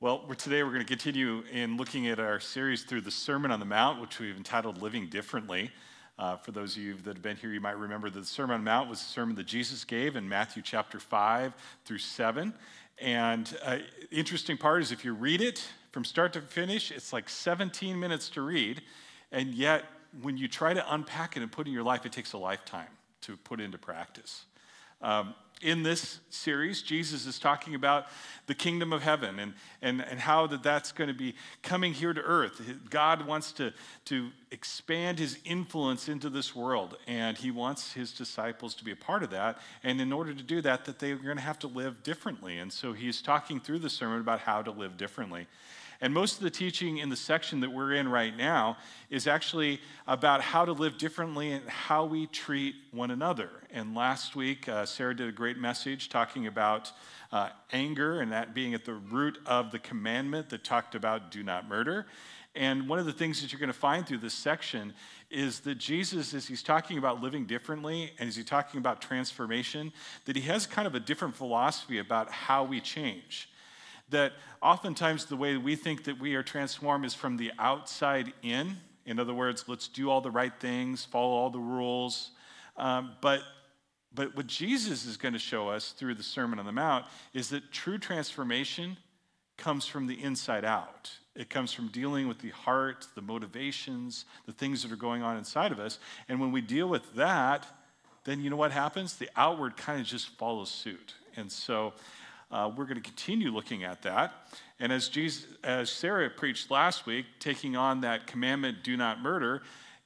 Today we're going to continue in looking at our series through the Sermon on the Mount, which we've entitled Living Differently. For those of you that have been here, you might remember that the Sermon on the Mount was the sermon that Jesus gave in Matthew chapter 5 through 7. And interesting part is if you read it from start to finish, it's like 17 minutes to read. And yet, when you try to unpack it and put it in your life, it takes a lifetime to put into practice. In this series, Jesus is talking about the kingdom of heaven and how that's going to be coming here to earth. God wants to expand his influence into this world, and he wants his disciples to be a part of that. And in order to do that, they're going to have to live differently. And so he's talking through the sermon about how to live differently. And most of the teaching in the section that we're in right now is actually about how to live differently and how we treat one another. And last week, Sarah did a great message talking about anger and that being at the root of the commandment that talked about do not murder. And one of the things that you're going to find through this section is that Jesus, as he's talking about living differently and as he's talking about transformation, that he has kind of a different philosophy about how we change. That oftentimes the way we think that we are transformed is from the outside in. In other words, let's do all the right things, follow all the rules. But what Jesus is going to show us through the Sermon on the Mount is that true transformation comes from the inside out. It comes from dealing with the heart, the motivations, the things that are going on inside of us. And when we deal with that, then you know what happens? The outward kind of just follows suit. And so we're going to continue looking at that. And as Sarah preached last week, taking on that commandment, do not murder,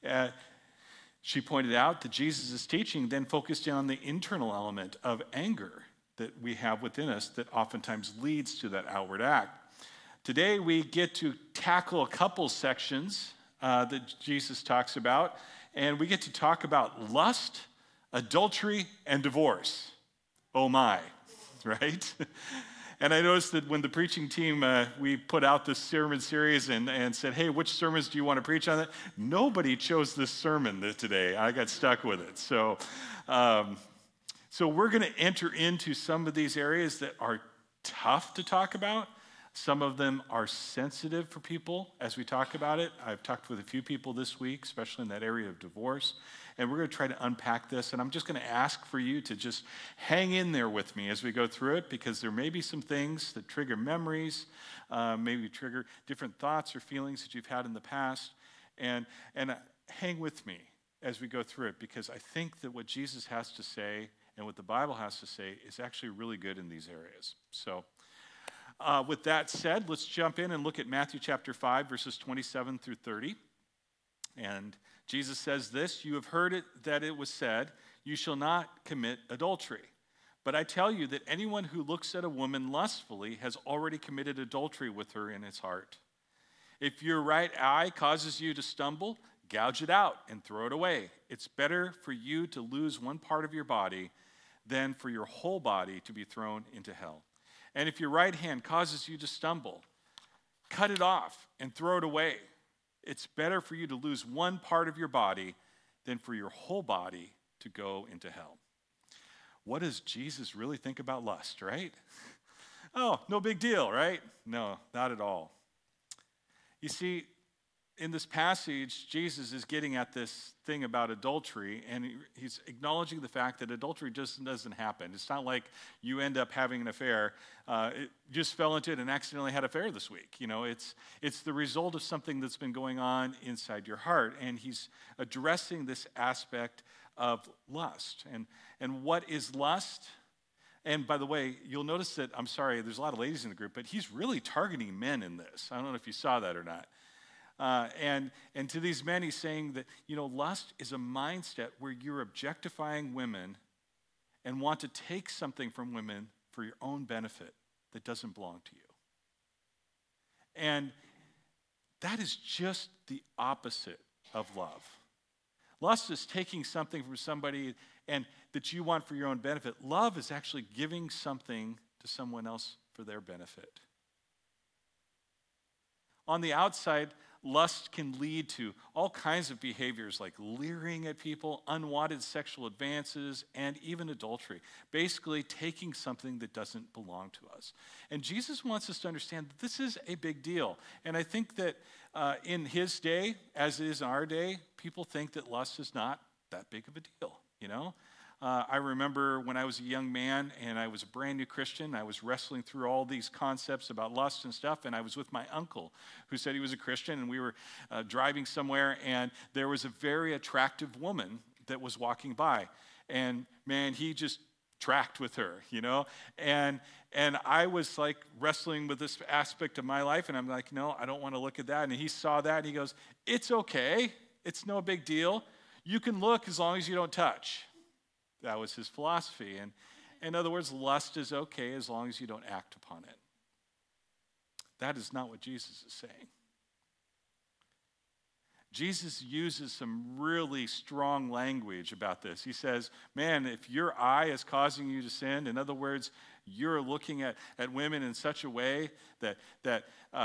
she pointed out that Jesus' teaching then focused in on the internal element of anger that we have within us that oftentimes leads to that outward act. Today we get to tackle a couple sections that Jesus talks about, and we get to talk about lust, adultery, and divorce. Oh my. Right? And I noticed that when the preaching team, we put out this sermon series and said, hey, which sermons do you want to preach on it? Nobody chose this sermon today. I got stuck with it. So we're going to enter into some of these areas that are tough to talk about. Some of them are sensitive for people as we talk about it. I've talked with a few people this week, especially in that area of divorce. And we're going to try to unpack this. And I'm just going to ask for you to just hang in there with me as we go through it, because there may be some things that trigger memories, maybe trigger different thoughts or feelings that you've had in the past. And hang with me as we go through it, because I think that what Jesus has to say and what the Bible has to say is actually really good in these areas. So with that said, let's jump in and look at Matthew chapter 5, verses 27 through 30. And Jesus says this, you have heard it that it was said, you shall not commit adultery. But I tell you that anyone who looks at a woman lustfully has already committed adultery with her in his heart. If your right eye causes you to stumble, gouge it out and throw it away. It's better for you to lose one part of your body than for your whole body to be thrown into hell. And if your right hand causes you to stumble, cut it off and throw it away. It's better for you to lose one part of your body than for your whole body to go into hell. What does Jesus really think about lust, right? Oh, no big deal, right? No, not at all. You see, in this passage, Jesus is getting at this thing about adultery, and he's acknowledging the fact that adultery just doesn't happen. It's not like you end up having an affair. It just fell into it and accidentally had an affair this week. You know, it's the result of something that's been going on inside your heart, and he's addressing this aspect of lust. And what is lust? And by the way, you'll notice that, I'm sorry, there's a lot of ladies in the group, but he's really targeting men in this. I don't know if you saw that or not. And to these men, he's saying that, lust is a mindset where you're objectifying women and want to take something from women for your own benefit that doesn't belong to you. And that is just the opposite of love. Lust is taking something from somebody and that you want for your own benefit. Love is actually giving something to someone else for their benefit. On the outside, lust can lead to all kinds of behaviors like leering at people, unwanted sexual advances, and even adultery. Basically, taking something that doesn't belong to us. And Jesus wants us to understand that this is a big deal. And I think that in his day, as it is in our day, people think that lust is not that big of a deal, you know? I remember when I was a young man and I was a brand new Christian, I was wrestling through all these concepts about lust and stuff, and I was with my uncle who said he was a Christian, and we were driving somewhere, and there was a very attractive woman that was walking by. And man, he just tracked with her, you know? And I was like wrestling with this aspect of my life, and I'm like, no, I don't want to look at that. And he saw that, and he goes, it's okay. It's no big deal. You can look as long as you don't touch. That was his philosophy. And in other words, lust is okay as long as you don't act upon it. That is not what Jesus is saying. Jesus uses some really strong language about this. He says, man, if your eye is causing you to sin, in other words, you're looking at women in such a way that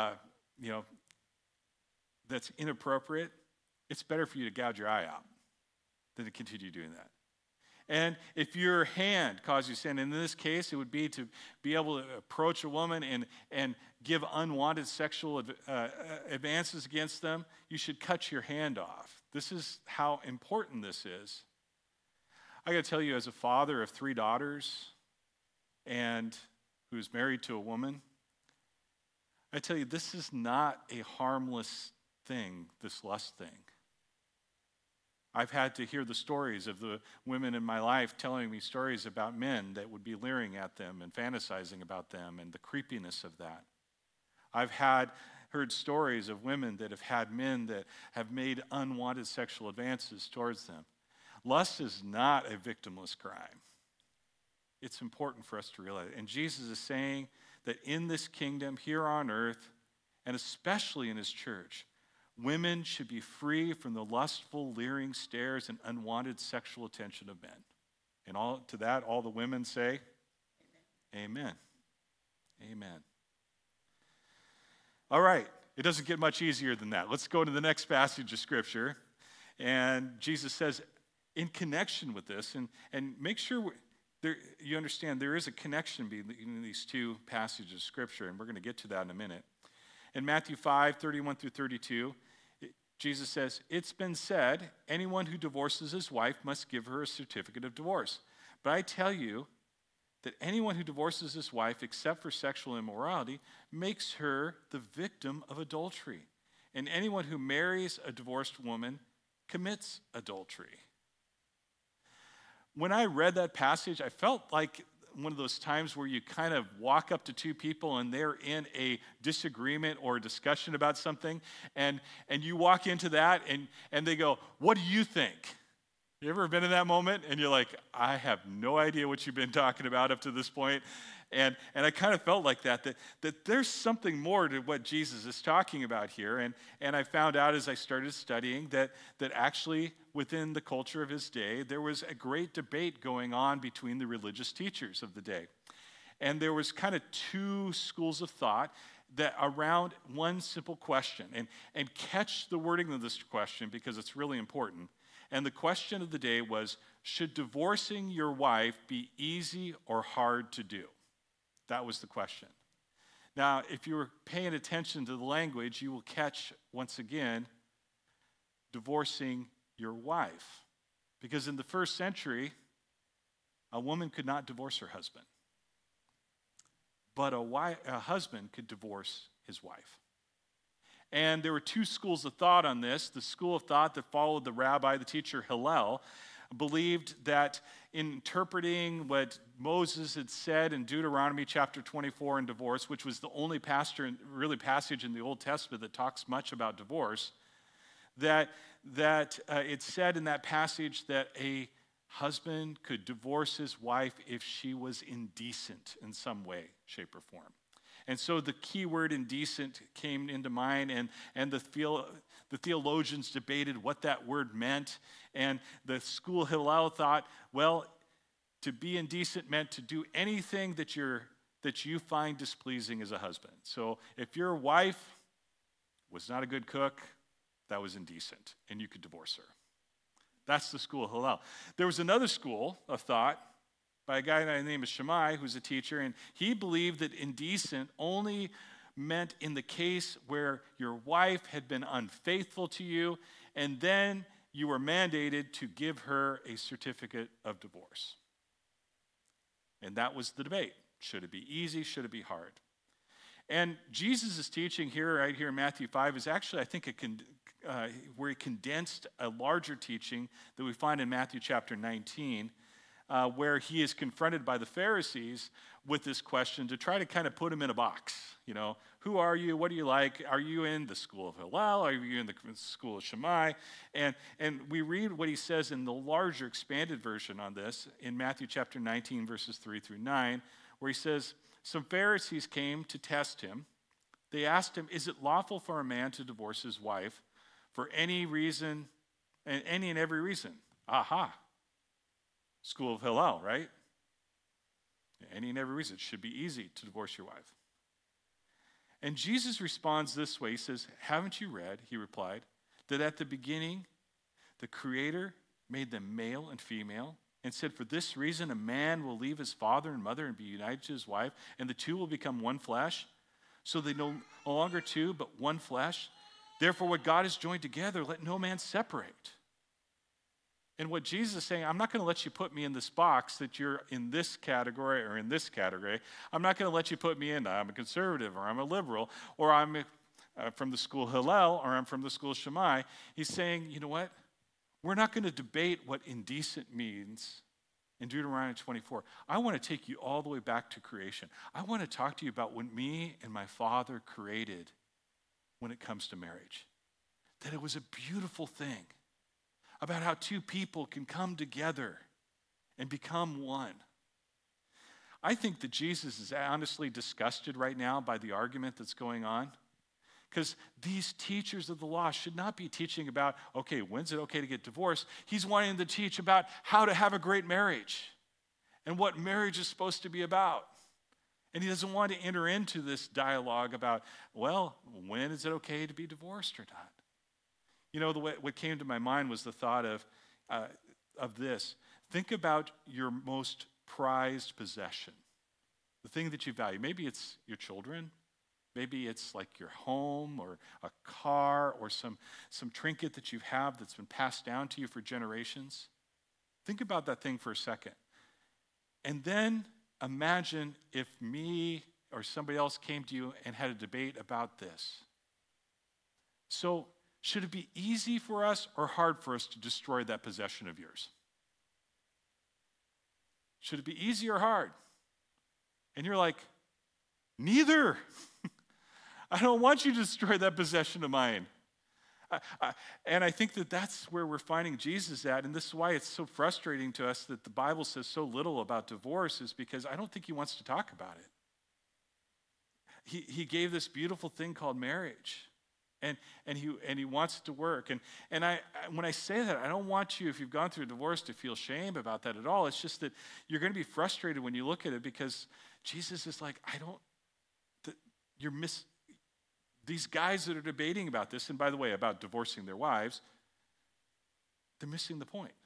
that's inappropriate, it's better for you to gouge your eye out than to continue doing that. And if your hand causes you sin, and in this case, it would be to be able to approach a woman and give unwanted sexual advances against them, you should cut your hand off. This is how important this is. I got to tell you, as a father of 3 daughters and who's married to a woman, I tell you, this is not a harmless thing, this lust thing. I've had to hear the stories of the women in my life telling me stories about men that would be leering at them and fantasizing about them and the creepiness of that. I've heard stories of women that have had men that have made unwanted sexual advances towards them. Lust is not a victimless crime. It's important for us to realize it. And Jesus is saying that in this kingdom, here on earth, and especially in his church, women should be free from the lustful, leering stares and unwanted sexual attention of men. And all the women say, Amen. Amen. All right, it doesn't get much easier than that. Let's go to the next passage of Scripture. And Jesus says, in connection with this, and make sure you understand there is a connection between these 2 passages of Scripture, and we're going to get to that in a minute. In Matthew 5:31 through 32, Jesus says, it's been said, anyone who divorces his wife must give her a certificate of divorce. But I tell you that anyone who divorces his wife except for sexual immorality makes her the victim of adultery. And anyone who marries a divorced woman commits adultery. When I read that passage, I felt like one of those times where you kind of walk up to 2 people and they're in a disagreement or a discussion about something, and you walk into that and they go, what do you think? You ever been in that moment? And you're like, I have no idea what you've been talking about up to this point. And I kind of felt like that there's something more to what Jesus is talking about here. And I found out as I started studying that actually within the culture of his day, there was a great debate going on between the religious teachers of the day. And there was kind of 2 schools of thought that around one simple question. And catch the wording of this question because it's really important. And the question of the day was, should divorcing your wife be easy or hard to do? That was the question. Now, if you were paying attention to the language, you will catch, once again, divorcing your wife. Because in the first century, a woman could not divorce her husband. But a husband could divorce his wife. And there were 2 schools of thought on this. The school of thought that followed the rabbi, the teacher Hillel, believed that in interpreting what Moses had said in Deuteronomy chapter 24 in divorce, which was the only passage in the Old Testament that talks much about divorce, that it said in that passage that a husband could divorce his wife if she was indecent in some way, shape, or form. And so the key word indecent came into mind, and the theologians debated what that word meant. And the school of Hillel thought, well, to be indecent meant to do anything that you find displeasing as a husband. So if your wife was not a good cook, that was indecent, and you could divorce her. That's the school of Hillel. There was another school of thought by a guy by the name of Shammai, who's a teacher, and he believed that indecent only meant in the case where your wife had been unfaithful to you, and then you were mandated to give her a certificate of divorce. And that was the debate. Should it be easy? Should it be hard? And Jesus' teaching here, right here in Matthew 5, is actually, I think, where he condensed a larger teaching that we find in Matthew chapter 19, where he is confronted by the Pharisees with this question to try to kind of put him in a box. You know, who are you? What do you like? Are you in the school of Hillel? Are you in the school of Shammai? And we read what he says in the larger expanded version on this in Matthew chapter 19, verses 3 through 9, where he says, some Pharisees came to test him. They asked him, is it lawful for a man to divorce his wife for any reason, any and every reason? Aha. School of Hillel, right? Any and every reason. It should be easy to divorce your wife. And Jesus responds this way. He says, haven't you read, he replied, that at the beginning the Creator made them male and female and said, for this reason a man will leave his father and mother and be united to his wife, and the two will become one flesh. So they no longer two, but one flesh. Therefore what God has joined together, let no man separate. And what Jesus is saying, I'm not going to let you put me in this box that you're in this category or in this category. I'm not going to let you put me in, I'm a conservative or I'm a liberal or I'm from the school of Hillel or I'm from the school of Shammai. He's saying, you know what? We're not going to debate what indecent means in Deuteronomy 24. I want to take you all the way back to creation. I want to talk to you about what me and my Father created when it comes to marriage. That it was a beautiful thing. About how two people can come together and become one. I think that Jesus is honestly disgusted right now by the argument that's going on. Because these teachers of the law should not be teaching about, okay, when's it okay to get divorced? He's wanting to teach about how to have a great marriage and what marriage is supposed to be about. And he doesn't want to enter into this dialogue about, well, when is it okay to be divorced or not? You know, what came to my mind was the thought of this. Think about your most prized possession, the thing that you value. Maybe it's your children. Maybe it's like your home or a car or some trinket that you have that's been passed down to you for generations. Think about that thing for a second. And then imagine if me or somebody else came to you and had a debate about this. So, should it be easy for us or hard for us to destroy that possession of yours? Should it be easy or hard? And you're like, neither. I don't want you to destroy that possession of mine. And I think that that's where we're finding Jesus at. And this is why it's so frustrating to us that the Bible says so little about divorce, is because I don't think he wants to talk about it. He gave this beautiful thing called marriage. And he wants it to work. And when I say that, I don't want you, if you've gone through a divorce, to feel shame about that at all. It's just that you're going to be frustrated when you look at it, because Jesus is like, these guys that are debating about this, and by the way, about divorcing their wives, they're missing the point.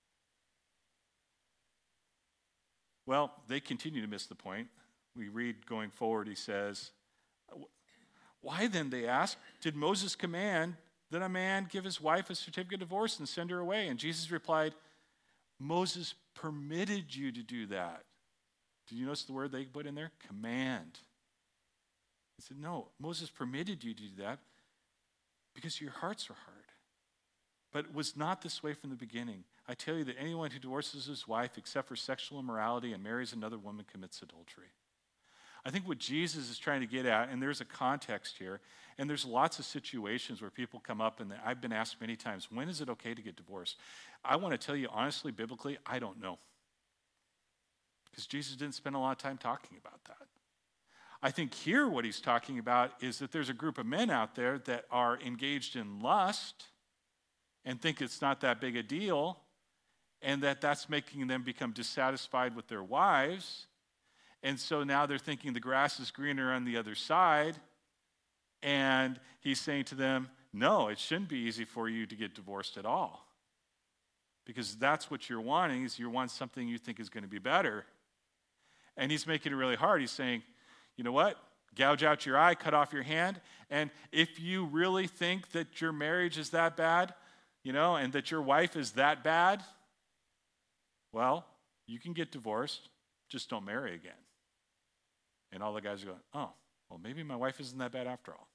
Well, they continue to miss the point. We read going forward, he says, why then, they ask, did Moses command that a man give his wife a certificate of divorce and send her away? And Jesus replied, Moses permitted you to do that. Did you notice the word they put in there? Command. He said, no, Moses permitted you to do that because your hearts are hard. But it was not this way from the beginning. I tell you that anyone who divorces his wife except for sexual immorality and marries another woman commits adultery. I think what Jesus is trying to get at, and there's a context here, and there's lots of situations where people come up, and I've been asked many times, when is it okay to get divorced? I want to tell you honestly, biblically, I don't know. Because Jesus didn't spend a lot of time talking about that. I think here what he's talking about is that there's a group of men out there that are engaged in lust and think it's not that big a deal, and that's making them become dissatisfied with their wives. And so now they're thinking the grass is greener on the other side. And he's saying to them, no, it shouldn't be easy for you to get divorced at all. Because that's what you're wanting, is you want something you think is going to be better. And he's making it really hard. He's saying, you know what? Gouge out your eye, cut off your hand. And if you really think that your marriage is that bad, and that your wife is that bad, well, you can get divorced, just don't marry again. And all the guys are going, oh, well, maybe my wife isn't that bad after all.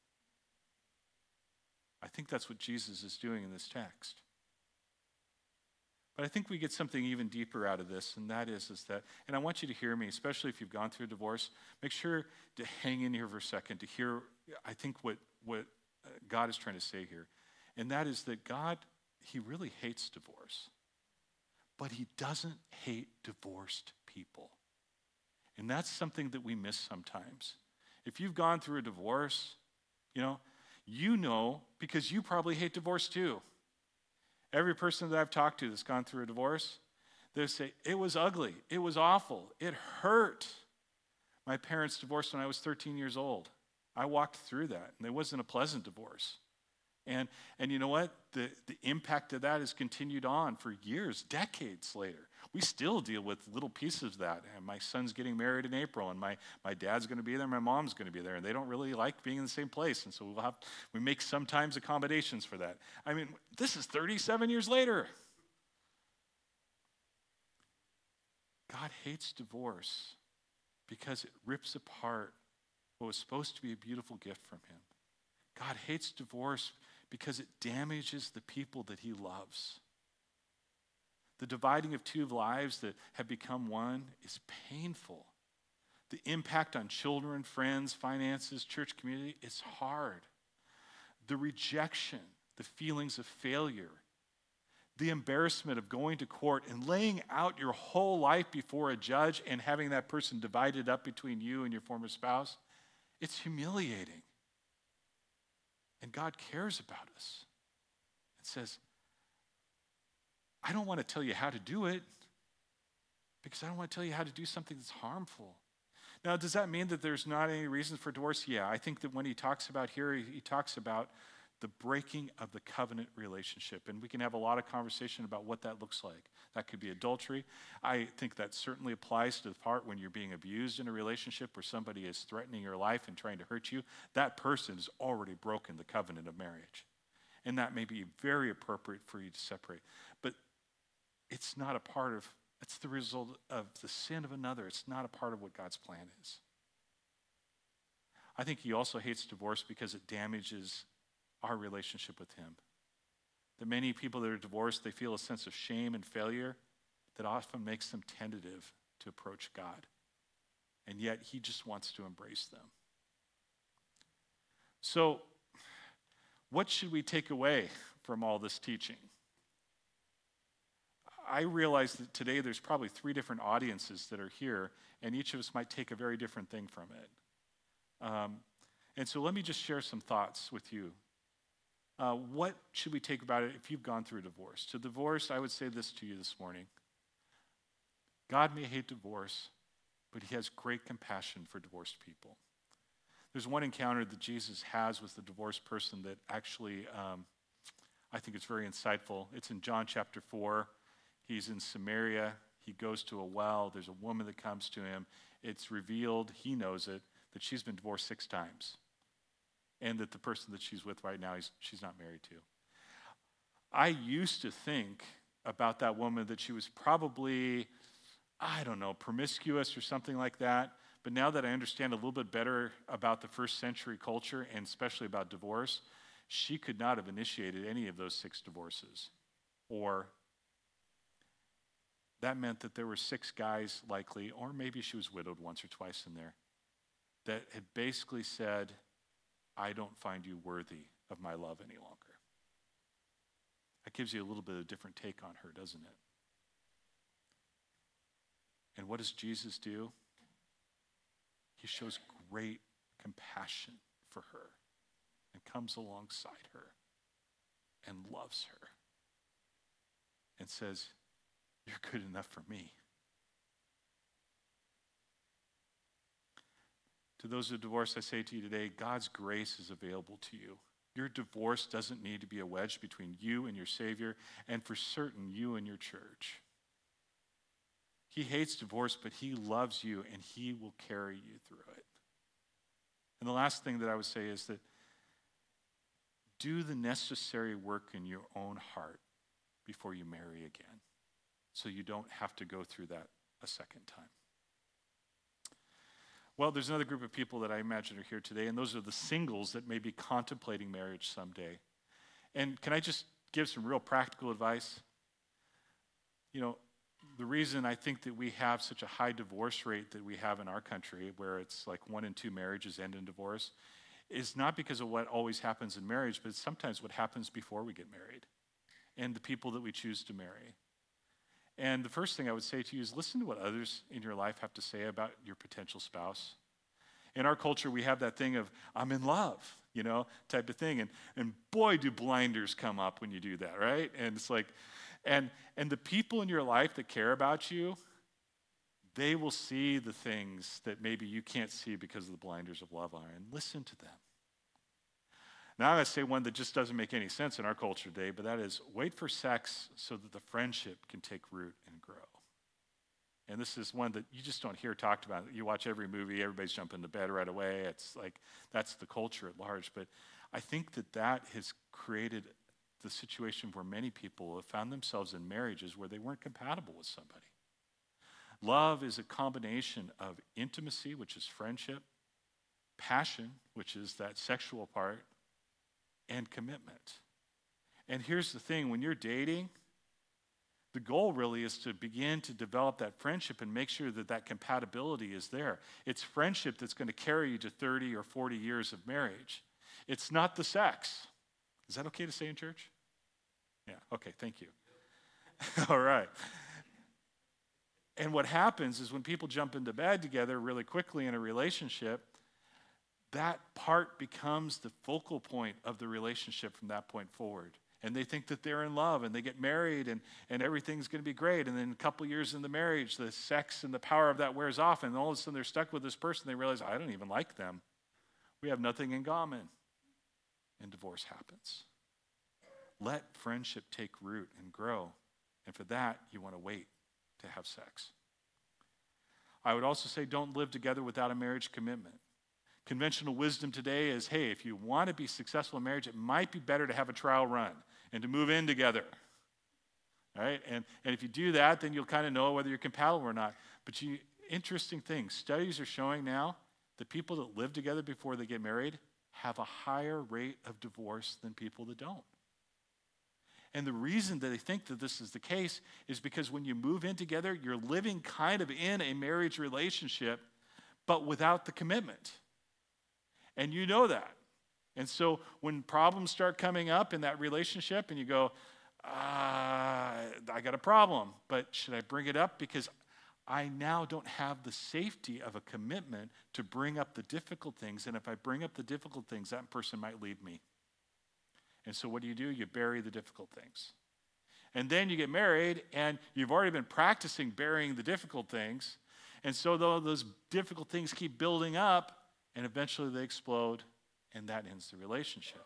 I think that's what Jesus is doing in this text. But I think we get something even deeper out of this, and that is that, and I want you to hear me, especially if you've gone through a divorce, make sure to hang in here for a second to hear, I think, what God is trying to say here. And that is that God, he really hates divorce. But he doesn't hate divorced people. And that's something that we miss sometimes. If you've gone through a divorce, you know because you probably hate divorce too. Every person that I've talked to that's gone through a divorce, they say, it was ugly, it was awful, it hurt. My parents divorced when I was 13 years old. I walked through that, and it wasn't a pleasant divorce. And you know what? The impact of that has continued on for years, decades later. We still deal with little pieces of that. And my son's getting married in April, and my dad's going to be there, my mom's going to be there, and they don't really like being in the same place. And so we make sometimes accommodations for that. I mean, this is 37 years later. God hates divorce because it rips apart what was supposed to be a beautiful gift from him. God hates divorce because it damages the people that he loves. The dividing of two lives that have become one is painful. The impact on children, friends, finances, church community is hard. The rejection, the feelings of failure, the embarrassment of going to court and laying out your whole life before a judge and having that person divided up between you and your former spouse, it's humiliating. And God cares about us and says, I don't want to tell you how to do it because I don't want to tell you how to do something that's harmful. Now, does that mean that there's not any reason for divorce? Yeah, I think that when he talks about here, he talks about the breaking of the covenant relationship. And we can have a lot of conversation about what that looks like. That could be adultery. I think that certainly applies to the part when you're being abused in a relationship where somebody is threatening your life and trying to hurt you. That person has already broken the covenant of marriage. And that may be very appropriate for you to separate. But it's not a part of, it's the result of the sin of another. It's not a part of what God's plan is. I think he also hates divorce because it damages our relationship with him. That many people that are divorced, they feel a sense of shame and failure that often makes them tentative to approach God. And yet he just wants to embrace them. So, what should we take away from all this teaching? I realize that today there's probably 3 different audiences that are here, and each of us might take a very different thing from it. And so let me just share some thoughts with you. What should we take about it if you've gone through a divorce? To divorce, I would say this to you this morning. God may hate divorce, but he has great compassion for divorced people. There's one encounter that Jesus has with the divorced person that actually, I think it's very insightful. It's in John chapter 4. He's in Samaria. He goes to a well. There's a woman that comes to him. It's revealed, he knows it, that she's been divorced 6 times. And that the person that she's with right now, she's not married to. I used to think about that woman that she was probably, promiscuous or something like that. But now that I understand a little bit better about the first century culture, and especially about divorce, she could not have initiated any of those 6 divorces. Or that meant that there were 6 guys likely, or maybe she was widowed once or twice in there, that had basically said, I don't find you worthy of my love any longer. That gives you a little bit of a different take on her, doesn't it? And what does Jesus do? He shows great compassion for her and comes alongside her and loves her and says, you're good enough for me. To those who are divorced, I say to you today, God's grace is available to you. Your divorce doesn't need to be a wedge between you and your Savior, and for certain, you and your church. He hates divorce, but he loves you, and he will carry you through it. And the last thing that I would say is that do the necessary work in your own heart before you marry again, so you don't have to go through that a second time. Well, there's another group of people that I imagine are here today, and those are the singles that may be contemplating marriage someday. And can I just give some real practical advice? You know, the reason I think that we have such a high divorce rate that we have in our country, where it's like 1 in 2 marriages end in divorce, is not because of what always happens in marriage, but it's sometimes what happens before we get married and the people that we choose to marry. And the first thing I would say to you is listen to what others in your life have to say about your potential spouse. In our culture, we have that thing of, I'm in love, type of thing. And boy, do blinders come up when you do that, right? And it's like, and the people in your life that care about you, they will see the things that maybe you can't see because of the blinders of love are, and listen to them. Now I'm going to say one that just doesn't make any sense in our culture today, but that is wait for sex so that the friendship can take root and grow. And this is one that you just don't hear talked about. You watch every movie, everybody's jumping into bed right away. It's like that's the culture at large. But I think that has created the situation where many people have found themselves in marriages where they weren't compatible with somebody. Love is a combination of intimacy, which is friendship, passion, which is that sexual part, and commitment. And here's the thing, when you're dating, the goal really is to begin to develop that friendship and make sure that compatibility is there. It's friendship that's going to carry you to 30 or 40 years of marriage. It's not the sex. Is that okay to say in church? Yeah, okay, thank you. All right. And what happens is when people jump into bed together really quickly in a relationship, that part becomes the focal point of the relationship from that point forward. And they think that they're in love, and they get married, and everything's going to be great. And then a couple years in the marriage, the sex and the power of that wears off, and all of a sudden they're stuck with this person. They realize, I don't even like them. We have nothing in common. And divorce happens. Let friendship take root and grow. And for that, you want to wait to have sex. I would also say don't live together without a marriage commitment. Conventional wisdom today is, hey, if you want to be successful in marriage, it might be better to have a trial run and to move in together. All right? And if you do that, then you'll kind of know whether you're compatible or not. But interesting thing, studies are showing now that people that live together before they get married have a higher rate of divorce than people that don't. And the reason that they think that this is the case is because when you move in together, you're living kind of in a marriage relationship, but without the commitment. And you know that. And so when problems start coming up in that relationship and you go, I got a problem, but should I bring it up? Because I now don't have the safety of a commitment to bring up the difficult things. And if I bring up the difficult things, that person might leave me. And so what do? You bury the difficult things. And then you get married and you've already been practicing burying the difficult things. And so those difficult things keep building up, and eventually they explode, and that ends the relationship.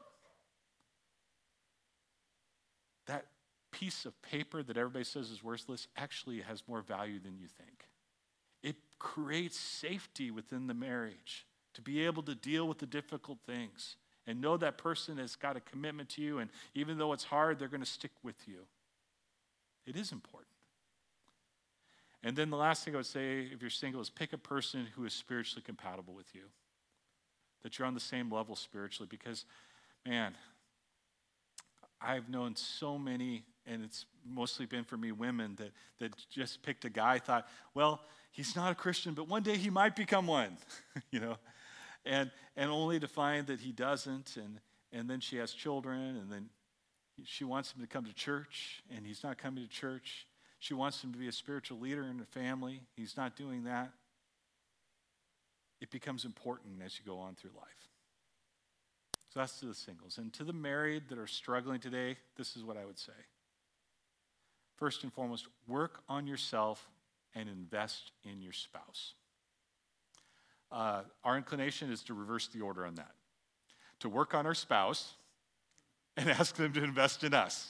That piece of paper that everybody says is worthless actually has more value than you think. It creates safety within the marriage to be able to deal with the difficult things and know that person has got a commitment to you, and even though it's hard, they're going to stick with you. It is important. And then the last thing I would say, if you're single, is pick a person who is spiritually compatible with you. That you're on the same level spiritually, because, man, I've known so many, and it's mostly been for me, women that just picked a guy, thought, well, he's not a Christian, but one day he might become one, and only to find that he doesn't, and then she has children, and then she wants him to come to church, and he's not coming to church. She wants him to be a spiritual leader in the family. He's not doing that. It becomes important as you go on through life. So that's to the singles. And to the married that are struggling today, this is what I would say. First and foremost, work on yourself and invest in your spouse. our inclination is to reverse the order on that, to work on our spouse and ask them to invest in us.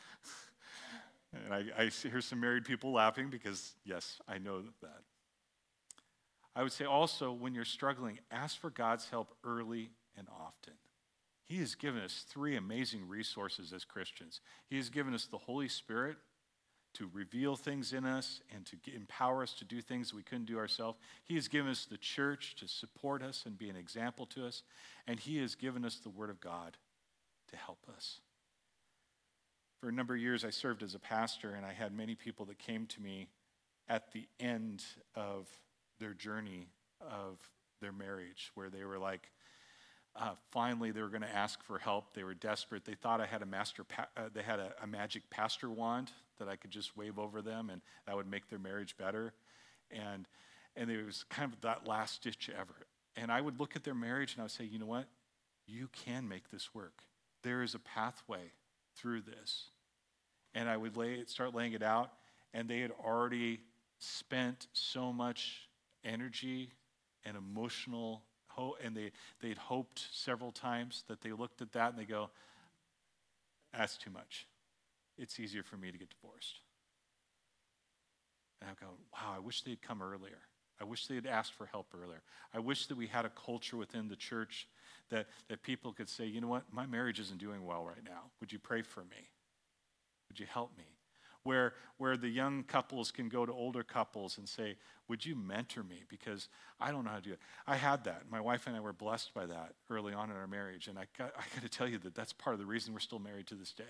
And I hear some married people laughing because, yes, I know that. I would say also, when you're struggling, ask for God's help early and often. He has given us 3 amazing resources as Christians. He has given us the Holy Spirit to reveal things in us and to empower us to do things we couldn't do ourselves. He has given us the church to support us and be an example to us. And he has given us the Word of God to help us. For a number of years, I served as a pastor, and I had many people that came to me at the end of their journey of their marriage, where they were like, finally, they were going to ask for help. They were desperate. They thought I had a magic pastor wand that I could just wave over them, and that would make their marriage better. And it was kind of that last ditch effort. And I would look at their marriage, and I would say, you know what? You can make this work. There is a pathway through this. And I would start laying it out, and they had already spent so much energy and emotional and they'd hoped several times that they looked at that and they go, that's too much. It's easier for me to get divorced. And I go, wow, I wish they'd come earlier. I wish they had asked for help earlier. I wish that we had a culture within the church that people could say, you know what, my marriage isn't doing well right now. Would you pray for me? Would you help me? Where the young couples can go to older couples and say, would you mentor me? Because I don't know how to do it. I had that. My wife and I were blessed by that early on in our marriage. And I got to tell you that that's part of the reason we're still married to this day.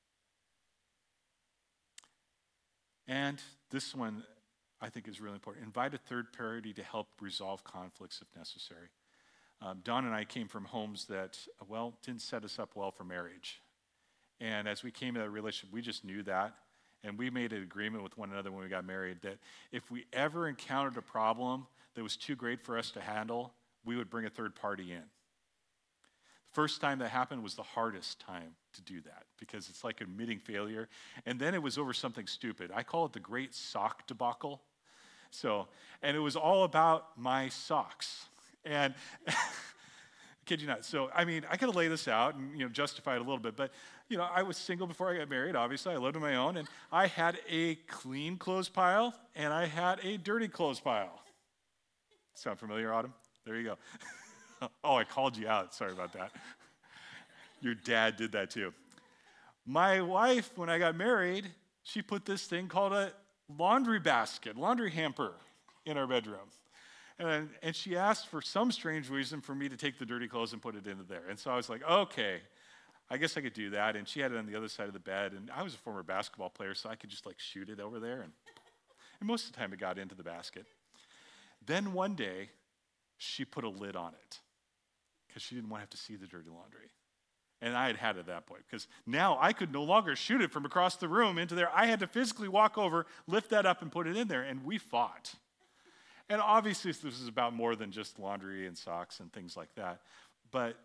And this one, I think, is really important. Invite a third party to help resolve conflicts if necessary. Don and I came from homes that, didn't set us up well for marriage. And as we came into that relationship, we just knew that. And we made an agreement with one another when we got married that if we ever encountered a problem that was too great for us to handle, we would bring a third party in. The first time that happened was the hardest time to do that because it's like admitting failure. And then it was over something stupid. I call it the great sock debacle. And it was all about my socks. And kid you not. So, I mean, I could lay this out and, justify it a little bit, but, I was single before I got married, obviously. I lived on my own, and I had a clean clothes pile, and I had a dirty clothes pile. Sound familiar, Autumn? There you go. Oh, I called you out. Sorry about that. Your dad did that too. My wife, when I got married, she put this thing called a laundry basket, laundry hamper in our bedroom. And she asked for some strange reason for me to take the dirty clothes and put it into there. And so I was like, okay, I guess I could do that. And she had it on the other side of the bed. And I was a former basketball player, so I could just shoot it over there. And most of the time it got into the basket. Then one day, she put a lid on it because she didn't want to have to see the dirty laundry. And I had it at that point because now I could no longer shoot it from across the room into there. I had to physically walk over, lift that up, and put it in there. And we fought. And obviously, this is about more than just laundry and socks and things like that. But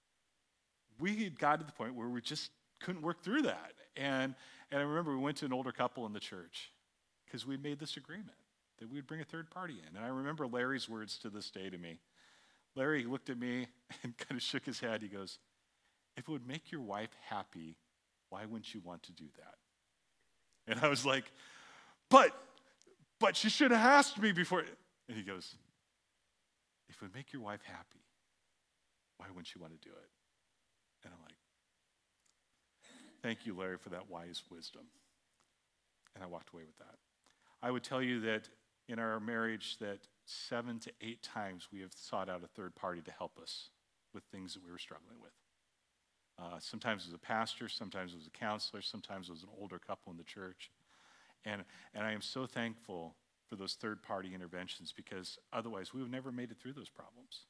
we had got to the point where we just couldn't work through that. And I remember we went to an older couple in the church because we made this agreement that we would bring a third party in. And I remember Larry's words to this day to me. Larry looked at me and kind of shook his head. He goes, if it would make your wife happy, why wouldn't you want to do that? And I was like, but she should have asked me before. And he goes, if it would make your wife happy, why wouldn't you want to do it? And I'm like, thank you, Larry, for that wise wisdom. And I walked away with that. I would tell you that in our marriage that 7 to 8 times we have sought out a third party to help us with things that we were struggling with. Sometimes it was a pastor, sometimes it was a counselor, sometimes it was an older couple in the church. And I am so thankful for those third-party interventions because otherwise we would have never made it through those problems.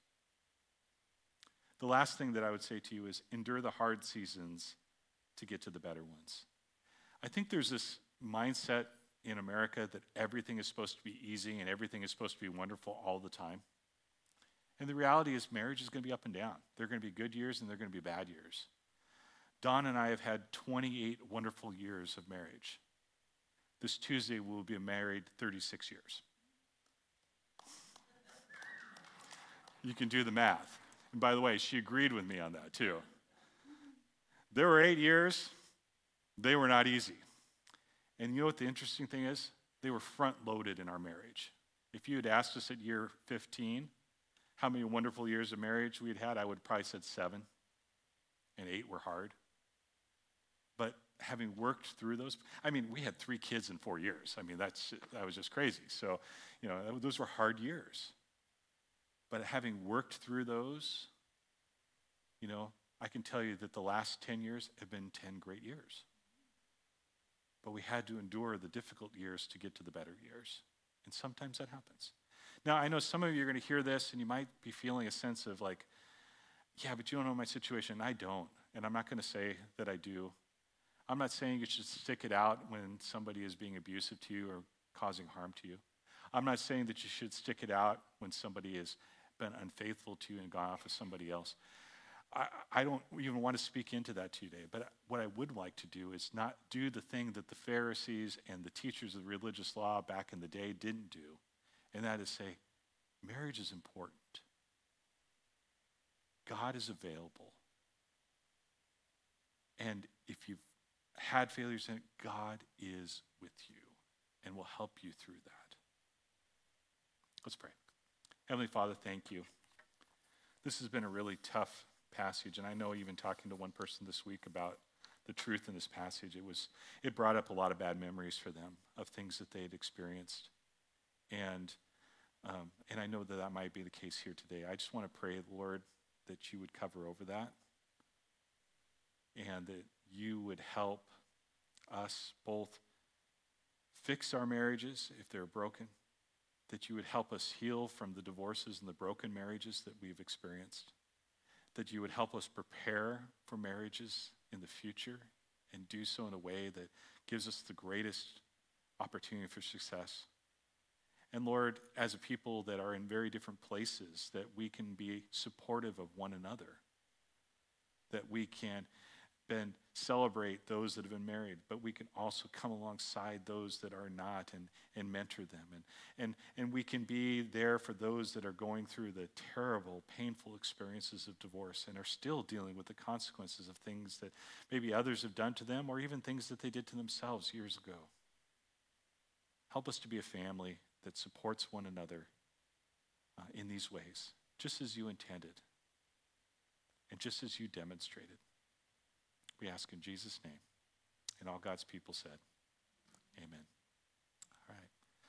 The last thing that I would say to you is endure the hard seasons to get to the better ones. I think there's this mindset in America that everything is supposed to be easy and everything is supposed to be wonderful all the time. And the reality is marriage is going to be up and down. There are going to be good years and there are going to be bad years. Don and I have had 28 wonderful years of marriage. This Tuesday, we'll be married 36 years. You can do the math. And by the way, she agreed with me on that too. There were 8 years. They were not easy. And you know what the interesting thing is? They were front-loaded in our marriage. If you had asked us at year 15 how many wonderful years of marriage we'd had, I would have probably said 7, and 8 were hard. But having worked through those, I mean, we had 3 kids in 4 years. I mean, that was just crazy. So, those were hard years. But having worked through those, I can tell you that the last 10 years have been 10 great years. But we had to endure the difficult years to get to the better years. And sometimes that happens. Now, I know some of you are going to hear this and you might be feeling a sense of like, yeah, but you don't know my situation. I don't. And I'm not going to say that I do. I'm not saying you should stick it out when somebody is being abusive to you or causing harm to you. I'm not saying that you should stick it out when somebody has been unfaithful to you and gone off with somebody else. I don't even want to speak into that today, but what I would like to do is not do the thing that the Pharisees and the teachers of religious law back in the day didn't do, and that is say, marriage is important. God is available. And if you've had failures in it, God is with you and will help you through that. Let's pray. Heavenly Father, thank you. This has been a really tough passage, and I know even talking to one person this week about the truth in this passage, it brought up a lot of bad memories for them of things that they had experienced. And I know that might be the case here today. I just want to pray, Lord, that you would cover over that and that you would help us both fix our marriages if they're broken, that you would help us heal from the divorces and the broken marriages that we've experienced, that you would help us prepare for marriages in the future and do so in a way that gives us the greatest opportunity for success. And Lord, as a people that are in very different places, that we can be supportive of one another, that we can then celebrate those that have been married, but we can also come alongside those that are not and mentor them. And we can be there for those that are going through the terrible, painful experiences of divorce and are still dealing with the consequences of things that maybe others have done to them or even things that they did to themselves years ago. Help us to be a family that supports one another in these ways, just as you intended and just as you demonstrated. We ask in Jesus' name. And all God's people said, amen.